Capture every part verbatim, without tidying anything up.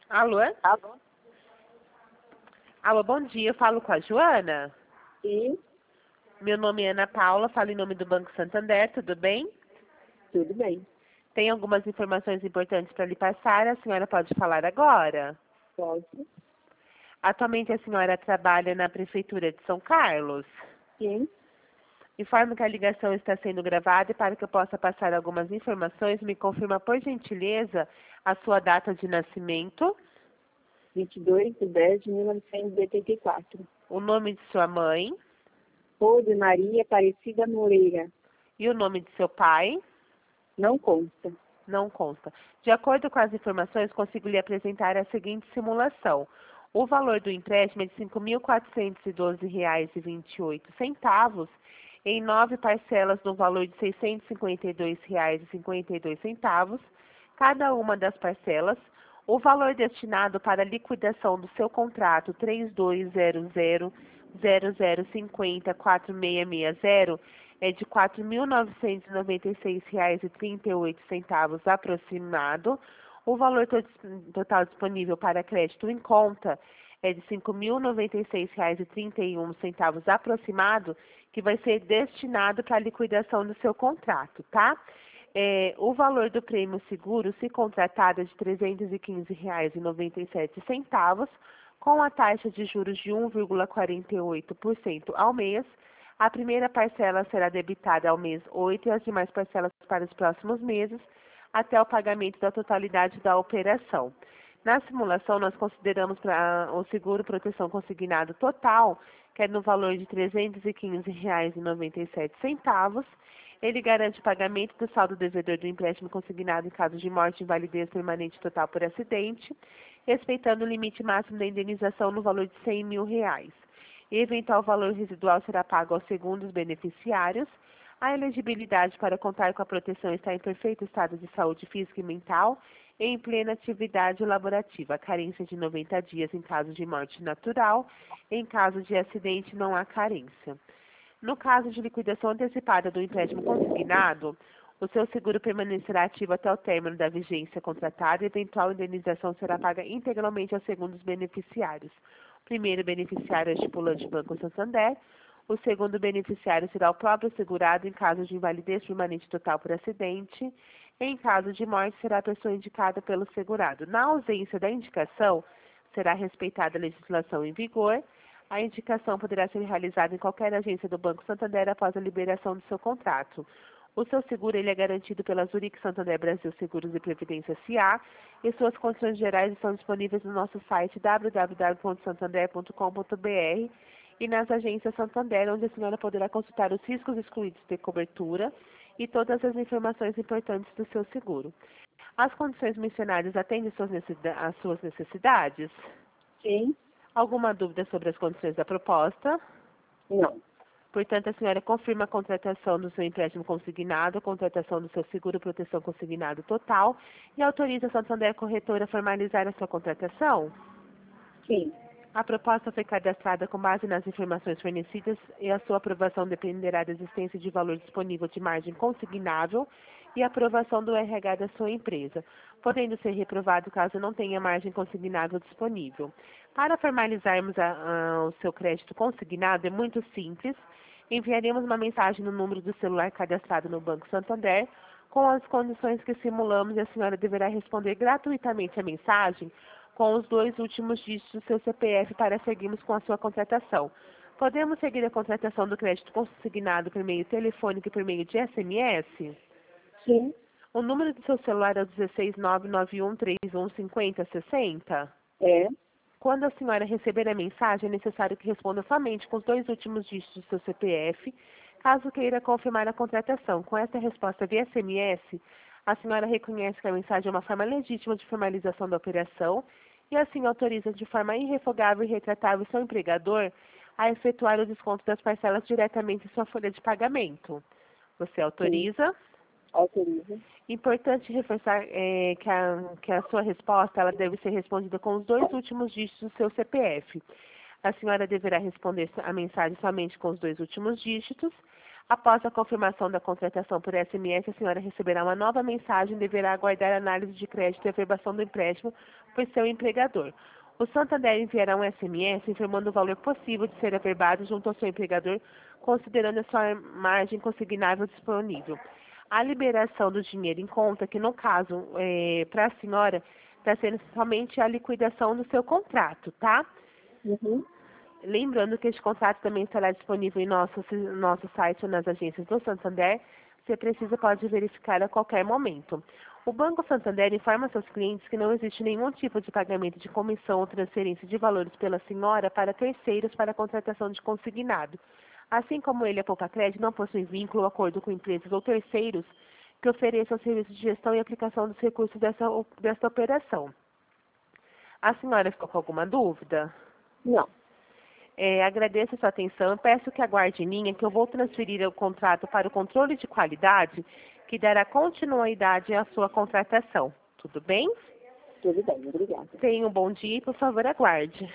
Alô? Alô? Alô, bom dia. Eu falo com a Joana. Sim, Meu nome é Ana Paula, falo em nome do Banco Santander, tudo bem? tudo bem. Tem algumas informações importantes para lhe passar, a senhora pode falar agora. Posso? Atualmente a senhora trabalha na Prefeitura de São Carlos. Sim, Informo que a ligação está sendo gravada e para que eu possa passar algumas informações, me confirma por gentileza a sua data de nascimento, vinte e dois de dez de mil novecentos e oitenta e quatro. o nome de sua mãe Rose Maria Aparecida Moreira. e o nome de seu pai. Não consta. Não consta. De acordo com as informações, consigo lhe apresentar a seguinte simulação. O valor do empréstimo é de cinco mil quatrocentos e doze reais e vinte e oito centavos em nove parcelas no valor de seiscentos e cinquenta e dois reais e cinquenta e dois centavos, cada uma das parcelas. O valor destinado para a liquidação do seu contrato três dois zero zero zero zero cinco zero quatro seis seis zero é de quatro mil novecentos e noventa e seis reais e trinta e oito centavos aproximado. O valor to- total disponível para crédito em conta é de cinco mil noventa e seis reais e trinta e um centavos aproximado, que vai ser destinado para a liquidação do seu contrato, tá? É, o valor do prêmio seguro, se contratado, é de trezentos e quinze reais e noventa e sete centavos, com a taxa de juros de um vírgula quarenta e oito por cento ao mês. A primeira parcela será debitada ao mês oito e as demais parcelas para os próximos meses, até o pagamento da totalidade da operação. Na simulação, nós consideramos pra, o seguro proteção consignado total, que é no valor de trezentos e quinze reais e noventa e sete centavos. Ele garante o pagamento do saldo devedor do empréstimo consignado em caso de morte, invalidez permanente total por acidente, respeitando o limite máximo da indenização no valor de cem mil reais. Eventual valor residual será pago aos segundos beneficiários. A elegibilidade para contar com a proteção está em perfeito estado de saúde física e mental e em plena atividade laborativa. A carência de noventa dias em caso de morte natural. Em caso de acidente, não há carência. No caso de liquidação antecipada do empréstimo consignado, o seu seguro permanecerá ativo até o término da vigência contratada e eventual indenização será paga integralmente aos segundos beneficiários. O primeiro beneficiário é o estipulante Banco Santander. O segundo beneficiário será o próprio segurado em caso de invalidez permanente total por acidente. Em caso de morte, será a pessoa indicada pelo segurado. Na ausência da indicação, será respeitada a legislação em vigor. A indicação poderá ser realizada em qualquer agência do Banco Santander após a liberação do seu contrato. O seu seguro ele é garantido pela Zurich Santander Brasil Seguros e Previdência S A e suas condições gerais estão disponíveis no nosso site w w w ponto santander ponto com ponto b r e nas agências Santander, onde a senhora poderá consultar os riscos excluídos de cobertura e todas as informações importantes do seu seguro. As condições mencionadas atendem suas necessida- às suas necessidades? sim, Alguma dúvida sobre as condições da proposta? não. Portanto, a senhora confirma a contratação do seu empréstimo consignado, a contratação do seu seguro proteção consignado total e autoriza a Santander Corretora a formalizar a sua contratação? Sim, A proposta foi cadastrada com base nas informações fornecidas e a sua aprovação dependerá da existência de valor disponível de margem consignável e aprovação do R H da sua empresa, podendo ser reprovado caso não tenha margem consignável disponível. Para formalizarmos a, a, o seu crédito consignado é muito simples. Enviaremos uma mensagem no número do celular cadastrado no Banco Santander com as condições que simulamos e a senhora deverá responder gratuitamente a mensagem com os dois últimos dígitos do seu C P F para seguirmos com a sua contratação. Podemos seguir a contratação do crédito consignado por meio telefônico e por meio de S M S? sim, O número do seu celular é o um seis nove nove um três um cinco zero seis zero? é, Quando a senhora receber a mensagem, é necessário que responda somente com os dois últimos dígitos do seu C P F, caso queira confirmar a contratação. Com esta resposta via S M S, a senhora reconhece que a mensagem é uma forma legítima de formalização da operação e assim autoriza de forma irrevogável e retratável seu empregador a efetuar o desconto das parcelas diretamente em sua folha de pagamento. Você sim, autoriza? autoriza. Importante reforçar é, que, a, que a sua resposta ela deve ser respondida com os dois últimos dígitos do seu C P F. A senhora deverá responder a mensagem somente com os dois últimos dígitos. Após a confirmação da contratação por S M S, a senhora receberá uma nova mensagem e deverá aguardar a análise de crédito e averbação do empréstimo por seu empregador. O Santander enviará um S M S informando o valor possível de ser averbado junto ao seu empregador, considerando a sua margem consignável disponível. A liberação do dinheiro em conta, que no caso, é, para a senhora, está sendo somente a liquidação do seu contrato, tá? Uhum. Lembrando que este contrato também estará disponível em nosso, nosso site ou nas agências do Santander. Se precisa, pode verificar a qualquer momento. O Banco Santander informa seus clientes que não existe nenhum tipo de pagamento de comissão ou transferência de valores pela senhora para terceiros para a contratação de consignado. Assim como ele, a Poupa Crédito, não possui vínculo ou acordo com empresas ou terceiros que ofereçam serviços de gestão e aplicação dos recursos dessa, dessa operação. A senhora ficou com alguma dúvida? Não. É, agradeço a sua atenção e peço que aguarde em linha que eu vou transferir o contrato para o controle de qualidade, que dará continuidade à sua contratação. Tudo bem? Tudo bem, obrigada. Tenha um bom dia e, por favor, aguarde.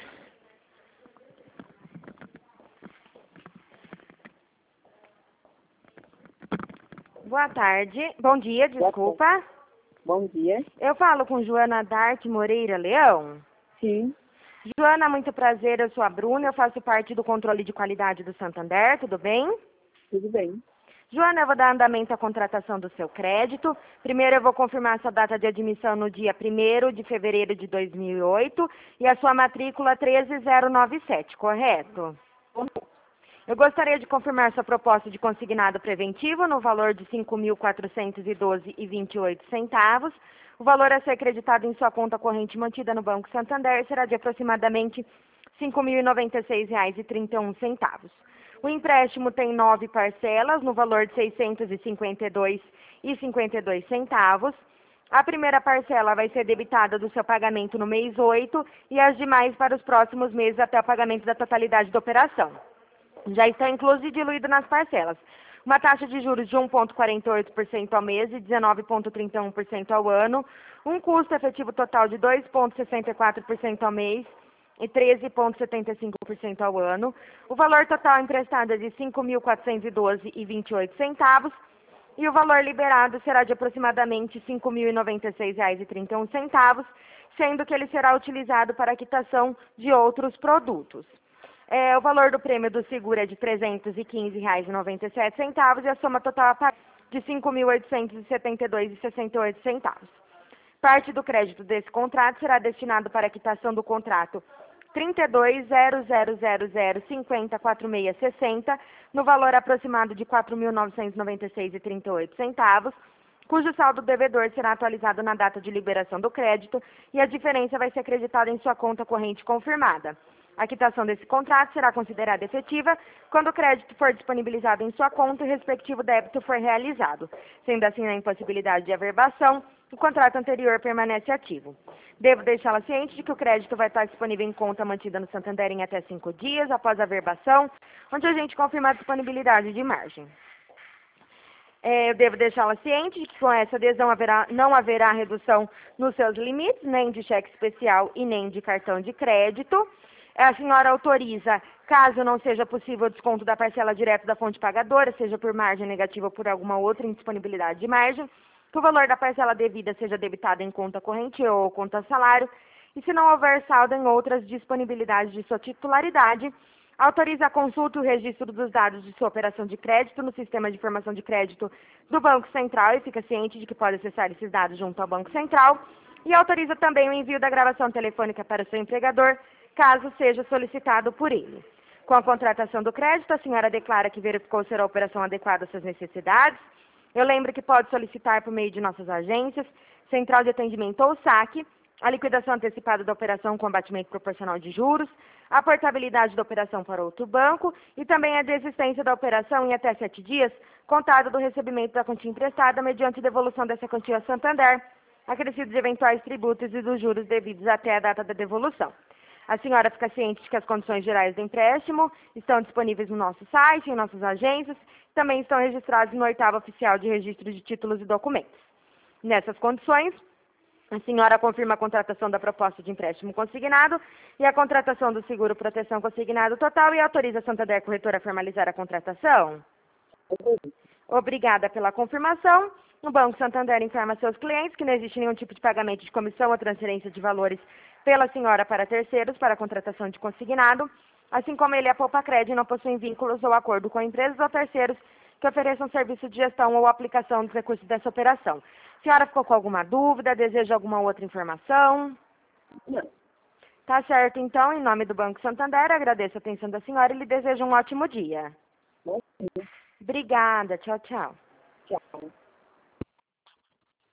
Boa tarde. Bom dia, desculpa. Boa Bom dia. Eu falo com Joana Dart Moreira Leão. Sim. Joana, muito prazer. Eu sou a Bruna. Eu faço parte do controle de qualidade do Santander. Tudo bem? Tudo bem. Joana, eu vou dar andamento à contratação do seu crédito. Primeiro, eu vou confirmar sua data de admissão no dia primeiro de fevereiro de dois mil e oito e a sua matrícula treze zero nove sete, correto? Eu gostaria de confirmar sua proposta de consignado preventivo no valor de cinco mil quatrocentos e doze reais e vinte e oito centavos. O valor a ser acreditado em sua conta corrente mantida no Banco Santander será de aproximadamente cinco mil e noventa e seis reais e trinta e um centavos. O empréstimo tem nove parcelas no valor de seiscentos e cinquenta e dois reais e cinquenta e dois centavos. A primeira parcela vai ser debitada do seu pagamento no mês oito e as demais para os próximos meses até o pagamento da totalidade da operação. Já está incluso e diluído nas parcelas. Uma taxa de juros de um vírgula quarenta e oito por cento ao mês e dezenove vírgula trinta e um por cento ao ano. Um custo efetivo total de dois vírgula sessenta e quatro por cento ao mês e treze vírgula setenta e cinco por cento ao ano. O valor total emprestado é de cinco mil quatrocentos e doze reais e vinte e oito centavos. E o valor liberado será de aproximadamente cinco mil e noventa e seis reais e trinta e um centavos, sendo que ele será utilizado para a quitação de outros produtos. É, o valor do prêmio do seguro é de trezentos e quinze reais e noventa e sete centavos e a soma total a pagar de cinco mil oitocentos e setenta e dois reais e sessenta e oito centavos. Parte do crédito desse contrato será destinado para a quitação do contrato trinta e dois zero zero zero zero cinquenta quatro seis sessenta no valor aproximado de quatro mil novecentos e noventa e seis reais e trinta e oito centavos, cujo saldo devedor será atualizado na data de liberação do crédito e a diferença vai ser acreditada em sua conta corrente confirmada. A quitação desse contrato será considerada efetiva quando o crédito for disponibilizado em sua conta e o respectivo débito for realizado. Sendo assim, na impossibilidade de averbação, o contrato anterior permanece ativo. Devo deixá-la ciente de que o crédito vai estar disponível em conta mantida no Santander em até cinco dias após a averbação, onde a gente confirma a disponibilidade de margem. É, eu devo deixá-la ciente de que com essa adesão haverá, não haverá redução nos seus limites, nem de cheque especial e nem de cartão de crédito. A senhora autoriza, caso não seja possível o desconto da parcela direto da fonte pagadora, seja por margem negativa ou por alguma outra indisponibilidade de margem, que o valor da parcela devida seja debitado em conta corrente ou conta salário, e se não houver saldo em outras disponibilidades de sua titularidade, autoriza a consulta e o registro dos dados de sua operação de crédito no sistema de informação de crédito do Banco Central e fica ciente de que pode acessar esses dados junto ao Banco Central, e autoriza também o envio da gravação telefônica para o seu empregador, caso seja solicitado por ele. Com a contratação do crédito, a senhora declara que verificou ser a operação adequada às suas necessidades. Eu lembro que pode solicitar por meio de nossas agências, Central de Atendimento ou saque, a liquidação antecipada da operação com abatimento proporcional de juros, a portabilidade da operação para outro banco e também a desistência da operação em até sete dias, contado do recebimento da quantia emprestada mediante devolução dessa quantia ao Santander, acrescidos de eventuais tributos e dos juros devidos até a data da devolução. A senhora fica ciente de que as condições gerais do empréstimo estão disponíveis no nosso site, em nossas agências, também estão registrados no oitavo oficial de registro de títulos e documentos. Nessas condições, a senhora confirma a contratação da proposta de empréstimo consignado e a contratação do seguro proteção consignado total e autoriza a Santander Corretora a formalizar a contratação? Obrigada pela confirmação. O Banco Santander informa seus clientes que não existe nenhum tipo de pagamento de comissão ou transferência de valores pela senhora para terceiros para a contratação de consignado, assim como ele e a Poupacred não possuem vínculos ou acordo com empresas ou terceiros que ofereçam serviço de gestão ou aplicação dos recursos dessa operação. A senhora ficou com alguma dúvida? Deseja alguma outra informação? Não. Tá certo, então, em nome do Banco Santander, agradeço a atenção da senhora e lhe desejo um ótimo dia. Bom dia. Obrigada, tchau, tchau. Tchau.